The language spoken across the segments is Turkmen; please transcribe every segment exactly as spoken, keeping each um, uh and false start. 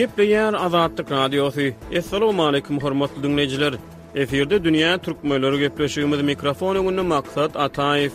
Gepleýär Azatlyk Radiosu. Assalamu alaykum hormatly dinleyijiler. Eferde dünýä türkmenleri gepleşigimiz mikrofon öňünde maksat Ataýew.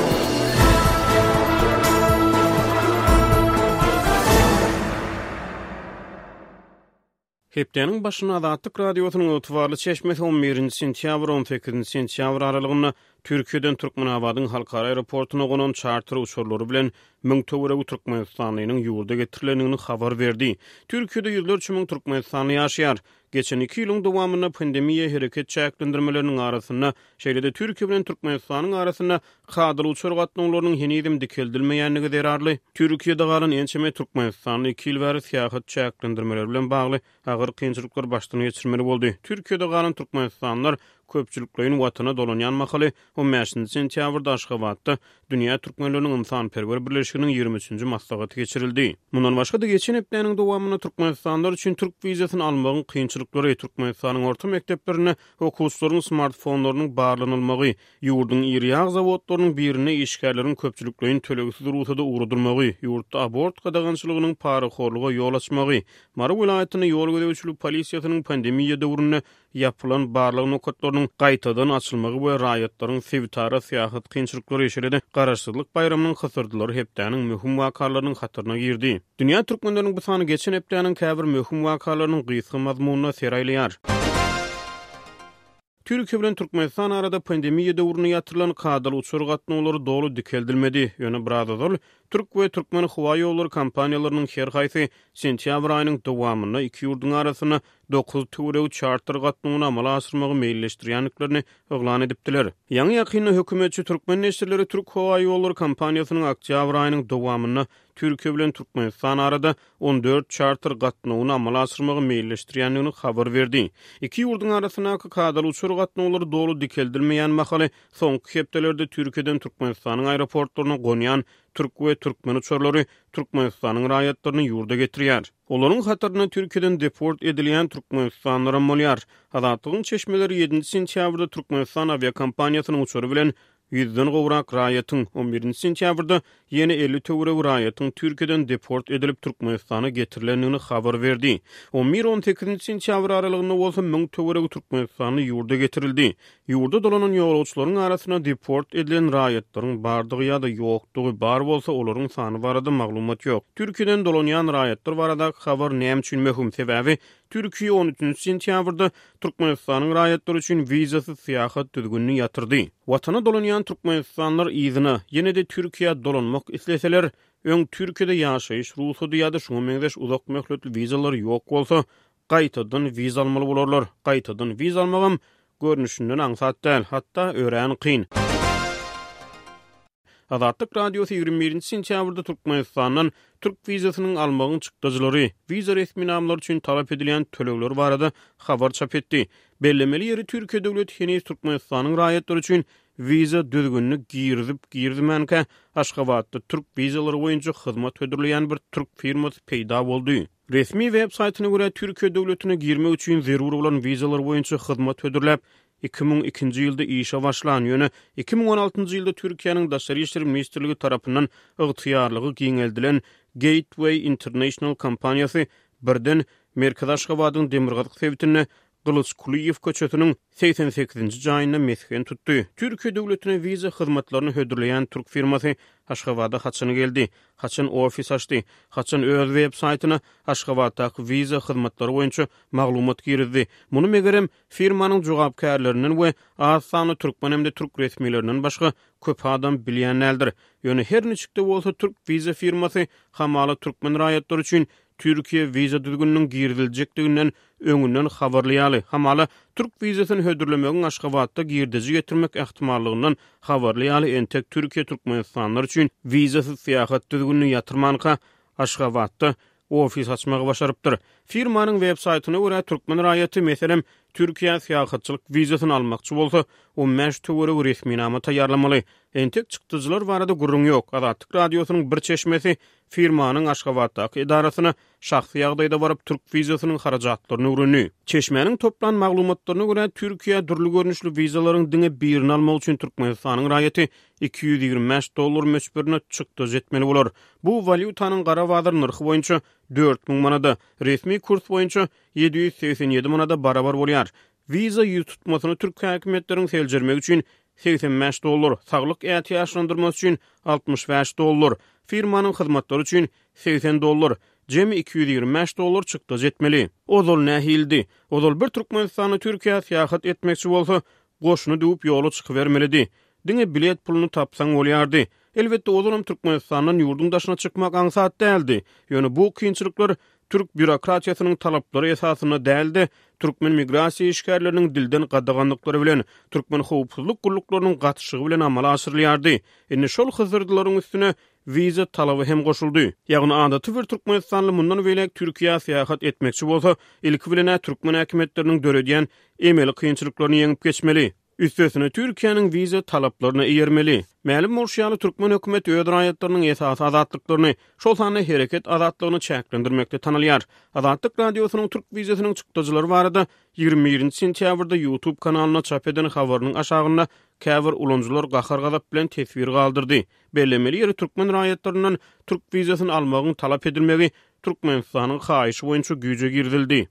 Hepdeniň başyna Azatlyk Radiosynyň ötwarly çeşmesi on birinji sentýabr on sekizinji sentýabr aralygynda Türkiýeden Türkmenabadyň halkara aeroportuna gonan charter uçurlary bilen müň töwereg Türkmenistanynyň ýurda getirilenini habar berdi. Türkiýede ýyllarça müň Türkmenistany ýaşaýar. Geçen iki ýylyň dowamynda pandemiýa hereket çäklendirmeleriniň arasynda şeýlede Türkiýe bilen Türkmenistanyň arasynda hadyr uçur gatnaşyklarynyň henüýem dikeldilmeýänligi derarly. Türkiýede galan ençeme Türkmenistanyň iki ýyl bäri syýahat çäklendirmeleri bilen bagly agyr kynçylyklar başdan geçirmeli boldy. Türkiýede galan Türkmenistanlar köpçüliklerin watana dolanýan mahaly on beşinji sentýabrda Aşgabatda Dünýä Türkmenleriniň Ynsanperwer Birleşiginiň ýigirmi üçinji maslahaty geçirildi. Mundan başga da geçen hepdeniň dowamyna Türkmenistanlar üçin türk wizasyny almagyň kynçylyklary, Türkmenistanyň orta mekdeplerine okuwçylaryň smartfonlarynyň barlanylmagy, ýurdun ýerýag zawodlarynyň birine işgärleriň köpçüliklerin tölegisiz ruhsata ugrudylmagy, ýurtda abort gadagançylygynyň paraxorluga ýol açmagy, Mara vilayatyny ýol gödäwçilik polisiýasynyň pandemiýa döwründe ýapylan barlyk nokatlarynyň gaýtadan açylmagy we raýatlaryň sevtara syýahat kynçylyklary ýeşilede garaşsyzlyk bayramynyň hysyrdyları hepdeniň möhüm wakalarynyň hatyryna girdi. Dünýä türkmenleriniň bu sany geçen hepdeniň käbir möhüm wakalarynyň gysga mazmunyna seraýlaýar. Türkiýe bilen Türkmenistan arada pandemiýa döwrüne ýatyrylan kadar uçur gatnaşyklary dolu dikeldilmedi. Ýöne birazadal Türk we Türkmen howa ýolları kompaniýalarynyň her haýsy sentýabr aýynyň dowamyna iki ýurdun arasyna dokuz töwereg charter gatnaşygyny amala aşyrmagy meýilleşdirýänliklerini oglan edipdiler. Ýa-ni ýakynda hökümetçi türkmen neşirleri Türk howa ýolları kompaniýasynyň oktýabr aýynyň dowamyna Türkiýe bilen Türkmenistan arada on dört charter gatnaşygyny amala aşyrmagy meýilleşdirýänligini habar berdi. İki ýurdun arasyna kadar uçur gatnaşyklary dolu dikeldilmeýän mahaly soňky hepdelerde Türkiýeden Türkmenistanyň aeroportlaryna gonýan Türk we Türkmen uçurlary Türkmenistanyň raýatlaryny ýurda getirýär. Olaryň hatyryna Türkiýeden deport edilýän Türkmenistanlylar bolýar. Azatlygyň çeşmeleri ýedinji sentýabrda Türkmenistan aviakompaniýasynyň uçury bilen yüzden gowrak raýatyň on birinji sentýabrda ýene elli töwereg raýatyň Türkiýeden deport edilip Türkmenistana getirilenini habar berdi. on bir on sekizinji sentýabr aralygynda bolsa müň töwereg Türkmenistany ýurda getirildi. Ýurda dolanan ýolagçylaryň arasyna deport edilen raýatlaryň bardygy ýa-da ýokdugy bar bolsa olaryň sany barada maglumat ýok. Türkiýeden dolanýan raýatlar barada habar näme üçin möhüm sebäbi Türkiýe on üçinji sentýabrda Türkmenistanyň raýatlary üçin wizasyz syýahat düzgünlüğini ýatyrdy. Watana dolanýan Türkmenistanlar ýygyna ýene-de Türkiýe dolanmak isleseler, öň Türkiýede ýaşaýyş ruhsaty ýa-da şoňa meňzeş uzak möhletli wizalar ýok bolsa, gaýtadan wiza almaly bolarlar. Gaýtadan wiza almagam görnüşinden aňsat däl, hatda öýrän kyn. Azatlyk Radiosu ýigirmi birinji sentýabrda Türkmenistandan Türk wizasynyň almagyny çykdyjylary, wiza resmi namlary üçin talap edilýän tölegler barada habar çap etdi. Bellemeli ýeri Türkiýe döwleti henüz Türkmenistanyň raýatlary üçin wiza düzgünlük girdip girdimänkä Aşgabatda Türk wizaları boýunça hyzmat ödürleýän bir türk firmasy peýda boldy. Resmi web saýtyna görä Türkiýe döwletine girmek üçin zerur bolan wizalar boýunça hyzmat ödürläp iki bin ikinji ýylda işe başlan ýöne iki bin on altynjy ýylda Türkiýanyň Daşary işleri ministrligi tarapyndan ygtyýarlygy giňeldilen Gateway International kompaniýasy birden Merkez Aşgabatyň Demirgazyk sebitine Gılıç Kuliyev köçetiniň seksen sekizinji jaýyna mesken tutdy. Türkiýe döwletine wiza hyzmatlaryny hödürleýän türk firmasy Aşgabada haçany geldi. Haçan ofis açdy. Haçan öz web saýtyna Aşgabatdaky wiza hyzmatlary boýunça maglumat girdi. Muny megerem firmanyň jogapkärlerinden we az sany türkmen hemde türk resmiýetlerinden başga köp adam bilýänlerdir. Ýöne her niçikde bolsa türk wiza firmasy hamaly türkmen raýatlary üçin Türkiýe wiza düzgünlüğünün girdilejekdiginden öňünden habarlaýaly. Hamaly türk wizasyny hödürlemegiň Aşgabatda girdiji getirmek ähtimallygyndan habarlaýaly. Entek Türkiýe Türkmenistanlar üçin wizasyz syýahat düzgünlüğini ýatyrmanka Aşgabatda ofis açmagy başarypdyr. Firmanyň web saýtyna görä türkmen raýaty meselem Türkiýe syýahatçylyk wizasyny almakçy bolsa, on beş töwereg resmi nama taýýarlamaly. Entek çykdyjylar barada gurrun ýok. Azatlyk Radiosynyň bir çeşmesi firmanyň Aşgabatdaky idarasyna şahsy ýagdaýda baryp türk wizasynyň harajatlaryny öwrenýär. Çeşmeniň toplan maglumatlaryna görä Türkiýe durly görnüşli wizalaryň diňe birini almak üçin Türkmenistanyň raýaty iki yüz ýygrimi beş dollar möçberine çykdyj etmeli bolar. Bu valyutanyň gara bazar narhy boýunça dört bin manada, resmi kurs boýunça ýedi ýüz seksen ýedi manada barabar bolýar. Viza ýüz tutmasyny türk häkimetleriň seljermek üçin seksen beş dollar, saglyk ähtiýaçlandyrmasy üçin altmış beş dollar, firmanyň hyzmatlary üçin seksen dollar, jemi iki yüz ýigirme beş dollar çykdyj etmeli. Ozol nähildi? Ozol bir Türkmenistany Türkiýe syýahat etmekçi bolsa, goşuny düwüp ýola çykybermelidi. Diňe bilet pulunu tapsaň bolýardy. Elbetde ozolum Türkmenistanyň ýurdun daşyna çykmak aňsat däldi. Ýöne bu kynçylyklar Türk bürokratiýasynyň talaplary esasyna däldi. Türkmen migrasiýa işgärleriniň dilden gadagandlyklary bilen, türkmen howpsuzlyk guruluklarynyň gatşygy bilen amala aşyrylýardy. Indi şol hyzyrdylaryň üstüne viza talaby hem goşuldy. Ýagny adaty bir Türkmenistanly mundan welek Türkiýe syýahat etmekçi bolsa, ilki bilen türkmen häkimetleriniň döredýän emeli kynçylyklaryny ýeňip geçmeli. Üstesine Türkiýanyň viza talaplaryny eýermeli. Mälim bolşýaly türkmen hökümeti öz raýatlarynyň esas azatlyklaryny, şol sany hereket azatlygyny çäklendirmekde tanylýar. Azatlyk radiosynyň türk vizasynyň çykdyjylary barada ýygrimi birinji sentýabrda YouTube kanalyna çap eden habarynyň aşagynda käbir ulanjylar gahar gazap bilen tesbir galdyrdy. Bellemeli ýeri türkmen raýatlarynyň türk vizasyny almagyň talap edilmegi Türkmenistanyň haýyşy boýunça güýje girdildi.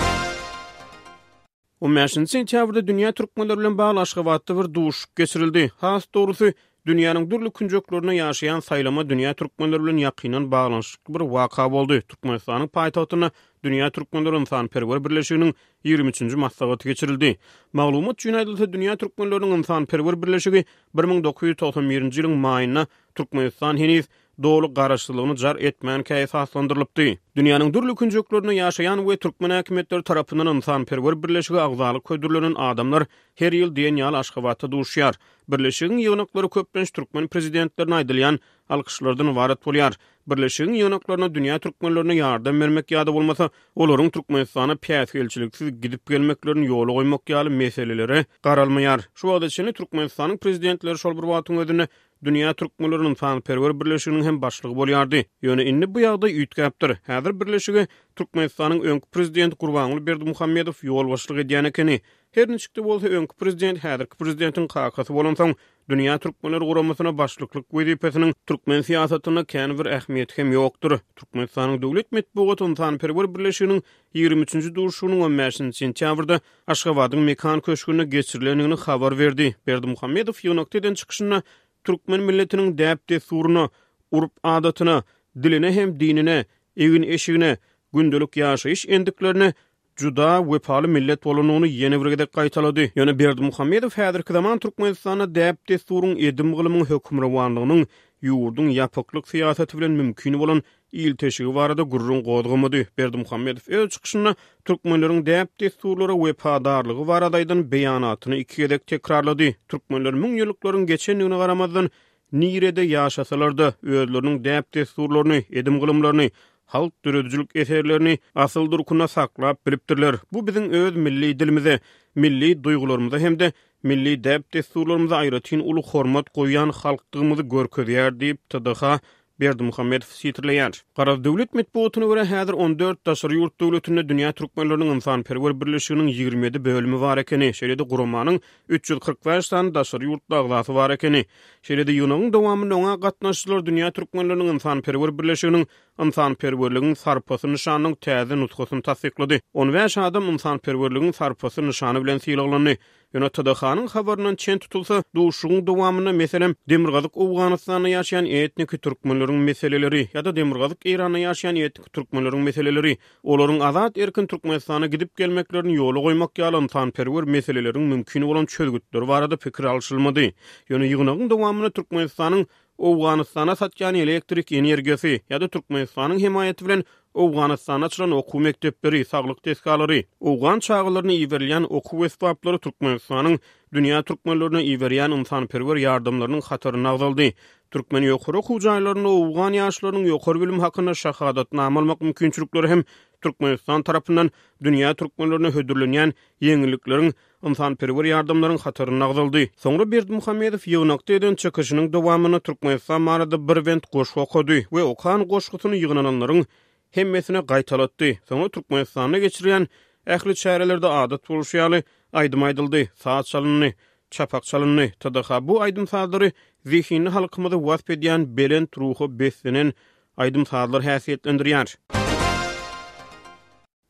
on beşinji sentýabrda dünýä türkmenleri bilen bagly Aşgabatda bir duşup geçirildi. Has dogrusu dünýäniň dürli künjeklerine ýaşaýan saýlama dünýä türkmenleri bilen ýakynan baglanşykly bir waka boldy. Türkmenistanyň paýtagtyna Dünýä Türkmenleri Ynsanperwer Birleşiginiň ýygrimi üçinji maslahaty geçirildi. Maglumat üçin aýdylsa, Dünýä Türkmenleriniň Ynsanperwer Birleşigi bir ming dokuz ýüz toksan birinji ýylyň maýyna Türkmenistan heniz dogry garaşsyzlygyny jar etmän käýfi aslandyrylypdy. Dünýäniň dürli künjeklerine ýaşaýan we türkmen häkimetleri tarapyndan Ynsanperwer Birleşigi agzalyk köýdürilen adamlar her ýyl diýen ýaly Aşgabatda duşýar. Birleşigiň ýygnaklary köplenç türkmen prezidentlerine aýdylýan alkyşlardan ibaret bolýar. Birleşigiň ýygnaklaryna dünýä türkmenlerine ýardam bermek ýa-da bolmasa, olaryň Türkmenistana päs elçiliksiz gidip gelmeklerini ýola goýmak ýaly meseleleri garalmaýar. Şu wagtda içinde Türkmenistanyň prezidentleri şol bir wagtyň özünde Dünýä Türkmenleriniň Ynsanperwer Birleşiginiň hem başlygy bolýardy. Ýöne indi bu ýagda üýtgäpdir. Häzir birleşigi Türkmenistanyň öňkü prezidenti Gurbanuly Berdimuhammedow ýol başlyk edýän ekeni. Her niçikde bolsa öňkü prezident häzirki prezidentiň kakasy bolan soň Dünýä Türkmenleri guramasyna başlyklyk wezipesiniň türkmen siýasatyna kän bir ähmiýeti hem ýokdur. Türkmenistanyň döwlet medeniýet Ynsanperwer Birleşiginiň ýygrimi üçinji duruşunyň on beşinji sentýabrda Aşgabatyň mekan köşküne geçirilenini habar berdi. Berdimuhammedow ýönekden çykyşyna türkmen milletiniň däpde suruny, urp adatyna, diline hem dinine, egin eşigine, gündelik ýaşaýyş endiklerini juda wepaly millet bolanyny ýene bir gedek gaýtalady. Ýöne Berdimuhammedow häzirki zaman Türkmenistana däpde surun edim gylymyň hökümranlygynyň ýurdun ýapyklyk syýasaty bilen mümkin bolan il teşigi barada gurrun goýdgymady. Berdimuhammedow öz çykyşyna türkmenleriň däpde surlara wepadarlygy baradaýdan beýanatyny iki gedek tekrarlady. Türkmenler müň ýyllaryň geçenligine garamazdan nirede ýaşasalar-da özleriniň däpde surlaryny, edim gylymlaryny, halk döredjilik eserlerini asyl durkuna saklap bilipdirler. Bu biziň öz milli dilimize, milli duýgularymyza hemde milli däpde surlarymyza aýratyn uly hormat goýan halkdygymyzy görkezýär diýip T D H Berdimuhammedow sitirleýär. Garaz döwlet medeniýetyne görä häzir on dört daşary ýurt döwletinde Dünýä Türkmenleriniň Ynsanperwer Birleşiginiň ýygrimi yedi bölümi bar ekeni, şeýle-de guramanyň üç ýüz kırk beş sany daşary ýurt agzasy bar ekeni, şeýle-de ýylyň dowamynda oňa gatnaşyjylar Dünýä Türkmenleriniň Ynsanperwer Birleşiginiň Ynsanperwerligiň sarpasy nyşanynyň täze nutgasyny tasdiklady. on beş adam Ynsanperwerligiň sarpasy nyşany bilen syýlaglandy. Ýöne T D H-nyň habarynyň çen tutulsa, duşuň dowamyna meselem Demirgazyk Owganystanda ýaşaýan etnik türkmenleriň meseleleri ýa-da Demirgazyk Iranda ýaşaýan etnik türkmenleriň meseleleri, olaryň azat erkin Türkmenistana gidip gelmeklerini ýola goýmak ýaly Ynsanperwer meseleleriň mümkin bolan çözgütleri barada pikir alşylmady. Ýöne ýygnagyň dowamyna Türkmenistanyň Owganystana satýan elektrik energiýasy ýa-da Türkmenistanyň himayeti bilen Owganystana açylan okuw mekdepleri, saglyk teskalary, Owgan çağlaryny iýerleýän okuw esbaplary Türkmenistanyň dünýä türkmenlerine iýerleýän Ynsanperwer ýardamlarynyň hatyryny agdaldy. Türkmen ýokary okuw jaýlaryny Owgan ýaşlarynyň ýokary bilim hakyna şahadatnama almak mümkinçilikleri hem Türkmenistan tarapyndan dünýä türkmenlerine hödürlenýän ýeňillikleriň Ynsanperwer ýardamlarynyň hatyryny agdaldy. Soňra Berdimuhammedow ýygnakda eden çykyşynyň dowamyny Türkmenistan barada bir went goşgy okudy we okan goşgysyny ýygnananlaryň hemmesine gaýtalatdy. Soňra Türkmenistana geçirilen ähli çärelerde adat boluşýaly aýdym aýdyldy. Saat çalyny, çapak çalyny. T D H bu aýdym saatları zihni halkymyzy wasp edýän belent ruhy beslenen aýdym saatlar häsiýetlendirýär.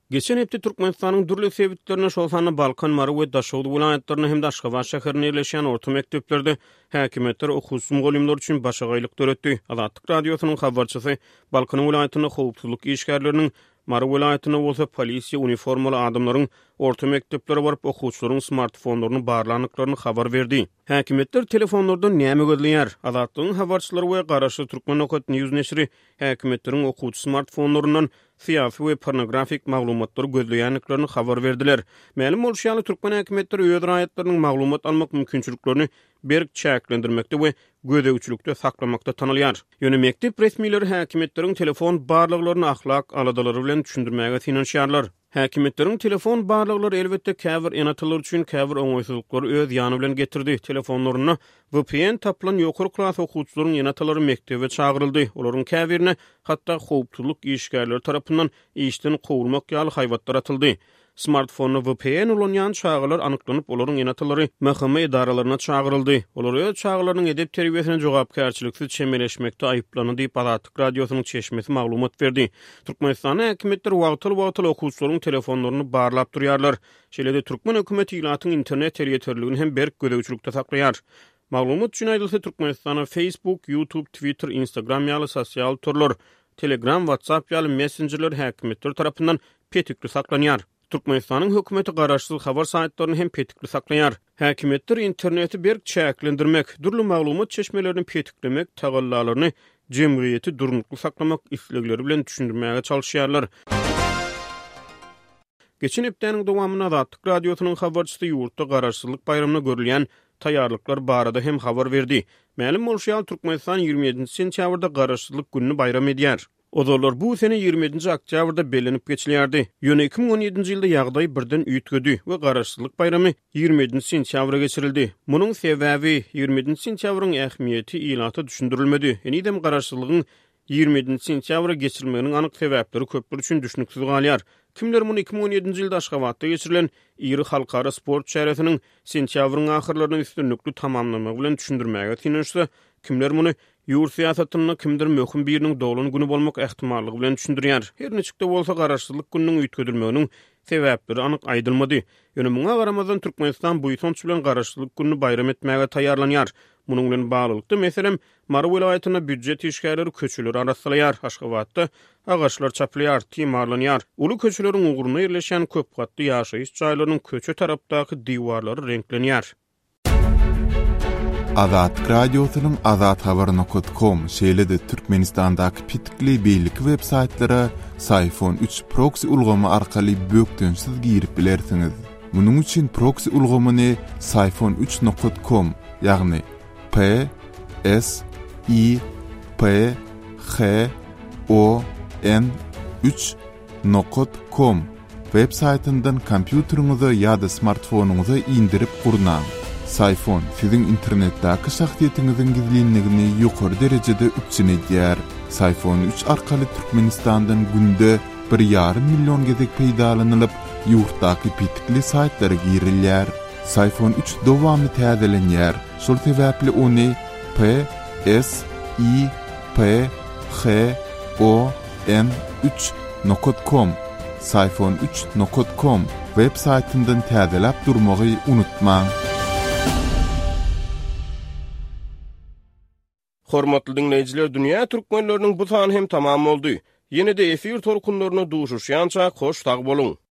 Geçen hepde Türkmenistanyň dürli sebitlerine şolsany Balkan, Mary we Daşowdy vilayatlaryna hem Aşgabat şäherine ýerleşen orta mekdeplerde häkimetler okuwçy mugallimler üçin başagaýlyk töretdi. Azatlyk radiosynyň habarçysy Balkan vilayatyna howpsuzlyk işgärleriniň Mary vilayatyna bolsa polisiýa uniformaly adamlaryň orta mekdeplere barıp okuwçylaryň smartfonlaryny barlanyklaryny habar berdi. Häkimetler telefonlardan näme gözleýär? Azatlygyň habarçylary we garaşy Türkmen Okat News neşri häkimetleriň okuwçy smartfonlaryndan siyasi we pornografik maglumatlar gözleýänliklaryny habar berdiler. Mälim bolýanly Türkmen häkimetleri öz raýatlarynyň maglumat almak mümkinçiliklerini berk çäklendirmekde we gödegçilikde saklamakda tanylýar. Ýöne mektep resmiýetleri häkimetleriň telefon barlyklaryny ahlak aladalary bilen düşündirmäge tinanşýarlar. Häkimetleriň telefon barlyklary elbetde käbir enatylar üçin käbir oňaýsızlyklary öz ýany bilen getirdi. Telefonlaryny V P N taplan ýokary klas okuwçylaryň enatylary mektebe çagyryldy. Olaryň käbirine hatda howpsuzlyk işgärleri tarapyndan işden gowulmak ýaly haýbatlar atyldy. Smartphone V P N ulanýan çağılar anyklanyp olaryň enatylary mahkama edaralaryna çagyryldy. Olar öz çağılarynyň edep terbiýesine jogapkärçiliksiz çemeleşmekde aýyplany diýip Azatlyk radiosynyň çeşmesi maglumat berdi. Türkmenistanyň häkimetleri wagtyl-wagtyl okuwçylaryň telefonlaryny barlap durýarlar. Şeýle-de Türkmen hökümeti ýylatyň internet terýeterligini hem berk gödegçilikde saklaýar. Maglumat üçin aýdylsa Türkmenistanyň Facebook, YouTube, Twitter, Instagram ýaly sosial turlar, Telegram, WhatsApp ýaly messengerler häkimetler tarapyndan petikli saklanýar. Türkmenistanyň hökümeti garaşsyz habar saýtlaryny hem petikli saklaýar. Häkimetler interneti berk çäklendirmek, durly maglumat çeşmelerini petiklemek tagallalaryny jemgyýeti durnukly saklamak islegleri bilen düşündirmäge çalyşýarlar. Geçen hepdeniň dowamyna Azatlyk radiosynyň habarçysy ýurtda garaşsyzlyk bayramyna görülýän taýýarlyklar barada hem habar berdi. Mälim bolýan Türkmenistan ýygrimi ýedinji sentýabrda garaşsyzlyk gününi bayram edýär. Odalar bu sene ýygrimi ýedinji oktýabrda belenip geçilýärdi. Ýöne iki miň on ýedinji ýylda ýagdaý birden üýtgedi we garaşsyzlyk bayramy ýygrimi ýedinji sentýabra geçirildi. Munyň sebäbi ýygrimi ýedinji sentýabryň ähmiýeti ýylata düşündirilmedi. Enidem garaşsyzlygyň ýygrimi ýedinji sentýabra geçirilmeginiň anyk sebäpleri köpler üçin düşünüksiz galýar. Kimler muny iki miň on ýedinji ýylda Aşgabatda geçirilen iri halkara sport şäheriniň sentýabryň ahyrlaryny üstünlikli tamamlamak bilen düşündirmäge tinanşsa, kimler muny ýurt siýasatyny kimdir möhüm biriniň dowlany güni bolmak ähtimallygy bilen düşündirýär. Her neçikde bolsa garaşsyzlyk gününiň üýtgedilmeginiň sebäpleri anyk aýdylmady. Ýöne muňa garamazdan Türkmenistan bu ýyl bilen garaşsyzlyk gününi bayram etmäge taýýarlanýar. Munyň bilen baglykda meselem Mary vilayatyna büdjet işgärleri köçüleri arasalaýar. Aşgabatda agaçlar çaplyar, timarlanýar. Uly köçüleriň uguruny ýerleşen köp gatly ýaşaýyş jaýlarynyň köçe tarapdaky diwarlary renklenýär. Azatlyk radiosynyň azat habar nokta com şeýle-de Türkmenistandaky pitikli beýlik web saýtlara Sayfon üç proxy ulgamy arkaly bökdünsiz girip bilersiňiz. Munyň üçin proxy ulgamyny sayfon üç nokta com ýagny P S I P H O N üç nokta com web saýtyndan kompýuteriňize ýa-da smartfonuňyza indirip gurnaň. Sayfon siziň internetdäki şahsiýetiňiziň gizlinligini ýokary derejede üçin edýär. Sayfon üç arkaly Türkmenistandan günde bir ýarym million gezek peýdalanylyp, ýurtdaky pitikli saýtlara girilýär. Sayfon üç dowamly täzelenýär. Şol sebäpli ony P S I P H O N üç nokta com sayfon üç nokta com web saýtyndan täzelep durmagy unutmaň. Hormatly dinleyijiler, dünýä türkmenläriniň bu sany hem tamam boldy. Ýene-de efir tolkunlaryna duşuşýança hoş tag boluň.